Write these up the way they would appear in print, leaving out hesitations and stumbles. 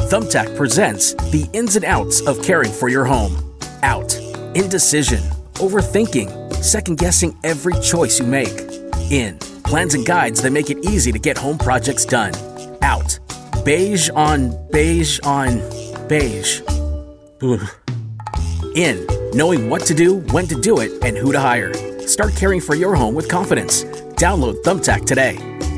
Thumbtack presents the ins and outs of caring for your home. Out. Indecision. Overthinking. Second-guessing every choice you make. In. Plans and guides that make it easy to get home projects done. Out. Beige on beige on beige. Ugh. In. Knowing what to do, when to do it, and who to hire. Start caring for your home with confidence. Download Thumbtack today.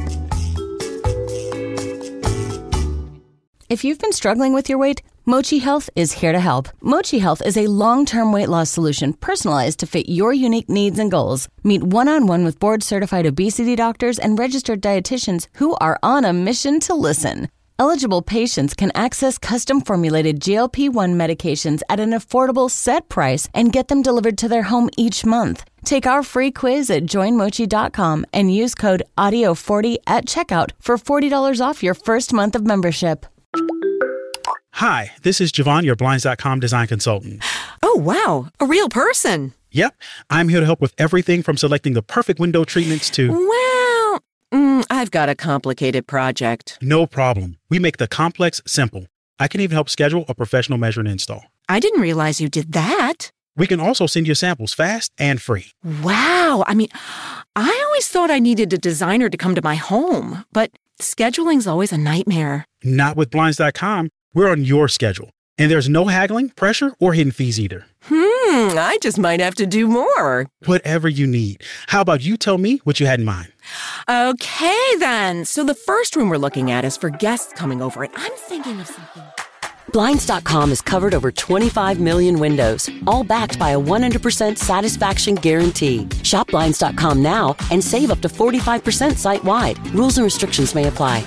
If you've been struggling with your weight, Mochi Health is here to help. Mochi Health is a long-term weight loss solution personalized to fit your unique needs and goals. Meet one-on-one with board-certified obesity doctors and registered dietitians who are on a mission to listen. Eligible patients can access custom-formulated GLP-1 medications at an affordable set price and get them delivered to their home each month. Take our free quiz at joinmochi.com and use code AUDIO40 at checkout for $40 off your first month of membership. Hi, this is Javon, your Blinds.com design consultant. Oh, wow. A real person. Yep. I'm here to help with everything from selecting the perfect window treatments to... Well, I've got a complicated project. No problem. We make the complex simple. I can even help schedule a professional measure and install. I didn't realize you did that. We can also send you samples fast and free. Wow. I always thought I needed a designer to come to my home, but scheduling's always a nightmare. Not with Blinds.com. We're on your schedule. And there's no haggling, pressure, or hidden fees either. I just might have to do more. Whatever you need. How about you tell me what you had in mind? Okay, then. So the first room we're looking at is for guests coming over, and I'm thinking of something. Blinds.com has covered over 25 million windows, all backed by a 100% satisfaction guarantee. Shop Blinds.com now and save up to 45% site-wide. Rules and restrictions may apply.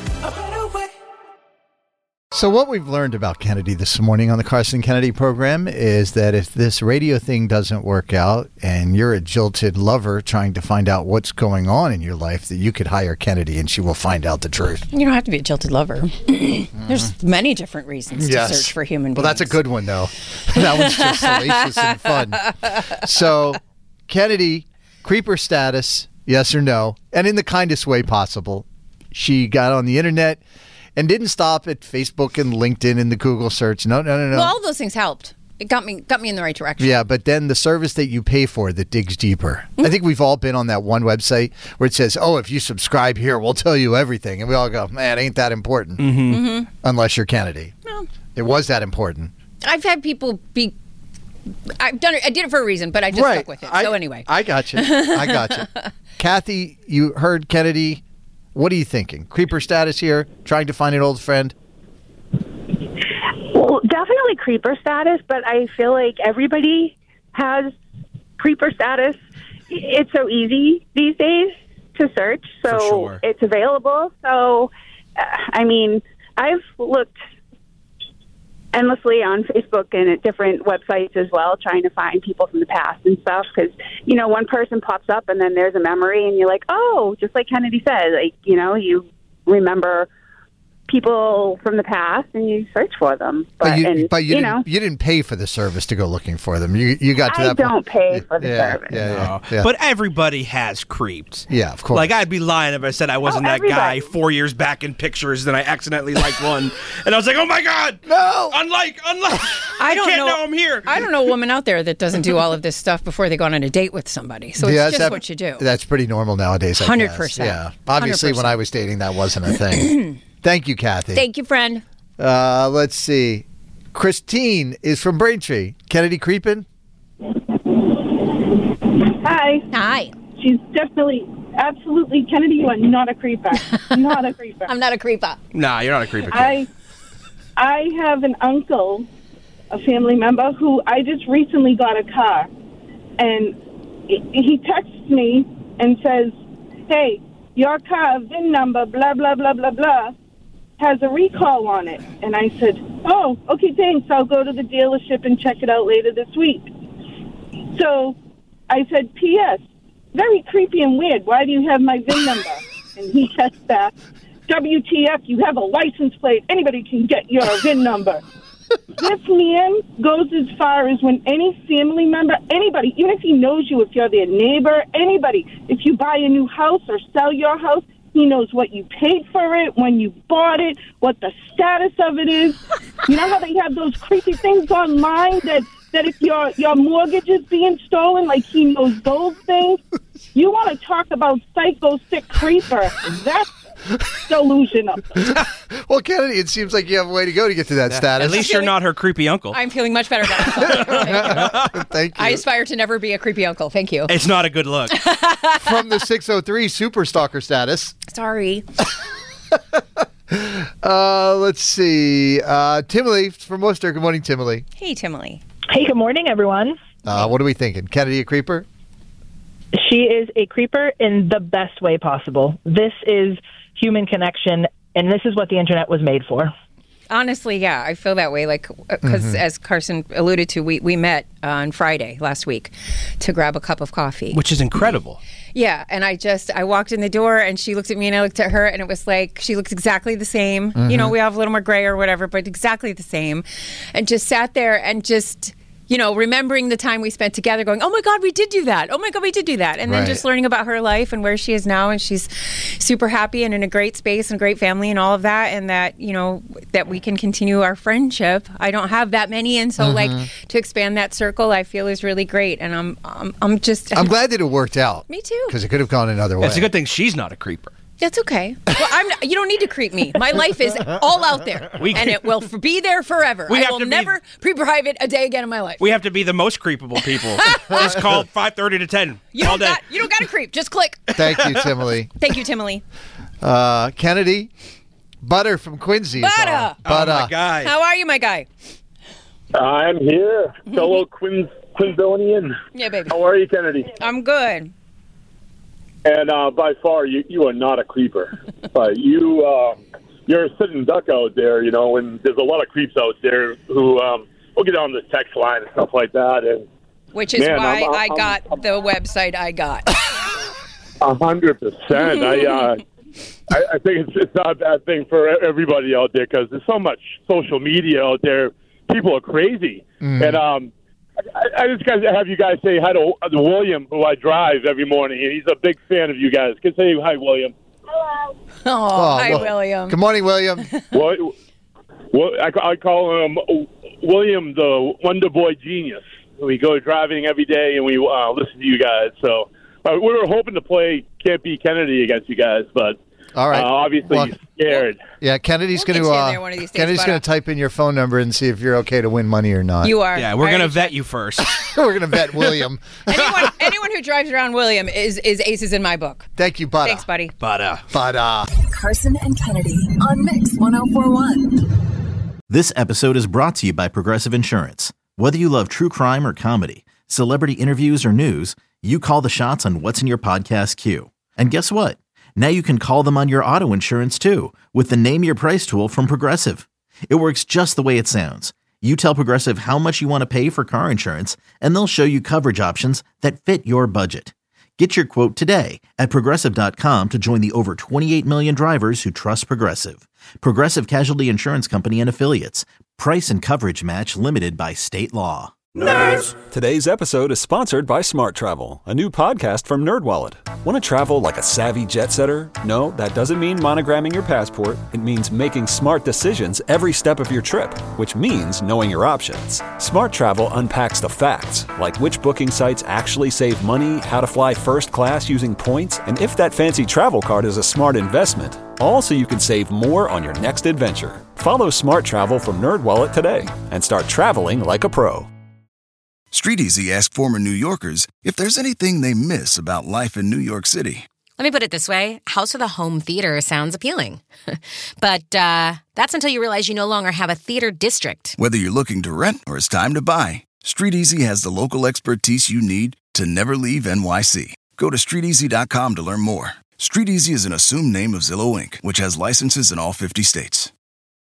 So what we've learned about Kennedy this morning on the Carson Kennedy program is that if this radio thing doesn't work out and you're a jilted lover trying to find out what's going on in your life, that you could hire Kennedy and she will find out the truth. You don't have to be a jilted lover. There's many different reasons to search for human beings. Well, that's a good one, though. That one's just salacious and fun. So, Kennedy, creeper status, yes or no, and in the kindest way possible. She got on the internet and didn't stop at Facebook and LinkedIn and the Google search. No. Well, all those things helped. It got me in the right direction. Yeah, but then the service that you pay for that digs deeper. Mm-hmm. I think we've all been on that one website where it says, oh, if you subscribe here, we'll tell you everything. And we all go, man, ain't that important. Mm-hmm. Unless you're Kennedy. No. It was that important. I've had people be... I did it for a reason, but I just stuck with it. So anyway. I got you. Kathy, you heard Kennedy. What are you thinking? Creeper status here, trying to find an old friend? Well, definitely creeper status, but I feel like everybody has creeper status. It's so easy these days to search, so it's available. So, I've looked endlessly on Facebook and at different websites as well, trying to find people from the past and stuff, because, one person pops up and then there's a memory and you're like, oh, just like Kennedy said, you remember people from the past and you search for them. But you didn't pay for the service to go looking for them. You got to that point. I don't pay for the service. Yeah. But everybody has creeped. Yeah, of course. Like, I'd be lying if I said I wasn't that guy 4 years back in pictures and I accidentally liked one. And I was like, oh my God! No! Unlike! I can't know I'm here. I don't know a woman out there that doesn't do all of this stuff before they go on a date with somebody. So it's just what you do. That's pretty normal nowadays, 100%. Yeah. Obviously, 100%. When I was dating, that wasn't a thing. Thank you, Kathy. Thank you, friend. Let's see. Christine is from Braintree. Kennedy creeping? Hi. She's definitely, absolutely, Kennedy, you are not a creeper. Not a creeper. I'm not a creeper. Nah, you're not a creeper. I have an uncle, a family member, who I just recently got a car. And he texts me and says, hey, your car VIN number, blah, blah, blah, blah, blah, has a recall on it. And I said, oh, okay, thanks. I'll go to the dealership and check it out later this week. So I said, P.S., very creepy and weird. Why do you have my VIN number? And he texts back, WTF, you have a license plate. Anybody can get your VIN number. This man goes as far as when any family member, anybody, even if he knows you, if you're their neighbor, anybody, if you buy a new house or sell your house, he knows what you paid for it, when you bought it, what the status of it is. You know how they have those creepy things online that if your mortgage is being stolen, like he knows those things? You want to talk about psycho sick creeper. That's delusional. Well, Kennedy, it seems like you have a way to go to get to that status. At least you're not her creepy uncle. I'm feeling much better about it. Thank you. I aspire to never be a creepy uncle. Thank you. It's not a good look. From the 603 super stalker status. Sorry. Let's see. Timely from Worcester. Good morning, Timely. Hey, Timely. Hey, good morning, everyone. What are we thinking? Kennedy a creeper? She is a creeper in the best way possible. This is human connection, and this is what the internet was made for. Honestly, yeah, I feel that way. Like, because as Carson alluded to, we met on Friday last week to grab a cup of coffee. Which is incredible. Yeah, and I walked in the door, and she looked at me, and I looked at her, and it was like, she looked exactly the same. You know, we have a little more gray or whatever, but exactly the same. And just sat there and just... remembering the time we spent together going, oh my God, we did do that. Oh my God, we did do that. And then just learning about her life and where she is now. And she's super happy and in a great space and a great family and all of that. And that, that we can continue our friendship. I don't have that many. And so to expand that circle, I feel is really great. And I'm glad that it worked out. Me too. Because it could have gone another way. It's a good thing she's not a creeper. That's okay. Well, you don't need to creep me. My life is all out there, and it will be there forever. I will never pre-private a day again in my life. We have to be the most creepable people. Just call 5:30 to 10 all day. You don't got to creep. Just click. Thank you, Timely. Thank you, Timely. Kennedy, Butter from Quincy. Butter. Oh, my guy. How are you, my guy? I'm here, fellow Quinzonian. Yeah, baby. How are you, Kennedy? I'm good. And by far, you are not a creeper. But you're a sitting duck out there, and there's a lot of creeps out there who will get on the text line and stuff like that. And which is why I got the website I got. 100%. I think it's not a bad thing for everybody out there because there's so much social media out there. People are crazy. And I just got to have you guys say hi to William, who I drive every morning, and he's a big fan of you guys. Can say hi, William. Hello. Hi, William. Good morning, William. Well, I call him William, the Wonder Boy genius. We go driving every day, and we listen to you guys. So we were hoping to play Can't Beat Kennedy against you guys, but all right. Obviously you're scared. Yeah, Kennedy's going to type in your phone number and see if you're okay to win money or not. You are. Yeah, we're going to vet you first. We're going to vet William. Anyone who drives around William is aces in my book. Thank you, Butter. Thanks, buddy. Butter. Carson and Kennedy on Mix 104.1. This episode is brought to you by Progressive Insurance. Whether you love true crime or comedy, celebrity interviews or news, you call the shots on what's in your podcast queue. And guess what? Now you can call them on your auto insurance too with the Name Your Price tool from Progressive. It works just the way it sounds. You tell Progressive how much you want to pay for car insurance, and they'll show you coverage options that fit your budget. Get your quote today at Progressive.com to join the over 28 million drivers who trust Progressive. Progressive Casualty Insurance Company and Affiliates. Price and coverage match limited by state law. Nerds! Today's episode is sponsored by Smart Travel, a new podcast from NerdWallet. Want to travel like a savvy jet setter? No, that doesn't mean monogramming your passport. It means making smart decisions every step of your trip, which means knowing your options. Smart Travel unpacks the facts, like which booking sites actually save money, how to fly first class using points, and if that fancy travel card is a smart investment. All so you can save more on your next adventure. Follow Smart Travel from NerdWallet today and start traveling like a pro. StreetEasy asked former New Yorkers if there's anything they miss about life in New York City. Let me put it this way. House with a home theater sounds appealing. But that's until you realize you no longer have a theater district. Whether you're looking to rent or it's time to buy, StreetEasy has the local expertise you need to never leave NYC. Go to StreetEasy.com to learn more. StreetEasy is an assumed name of Zillow Inc., which has licenses in all 50 states.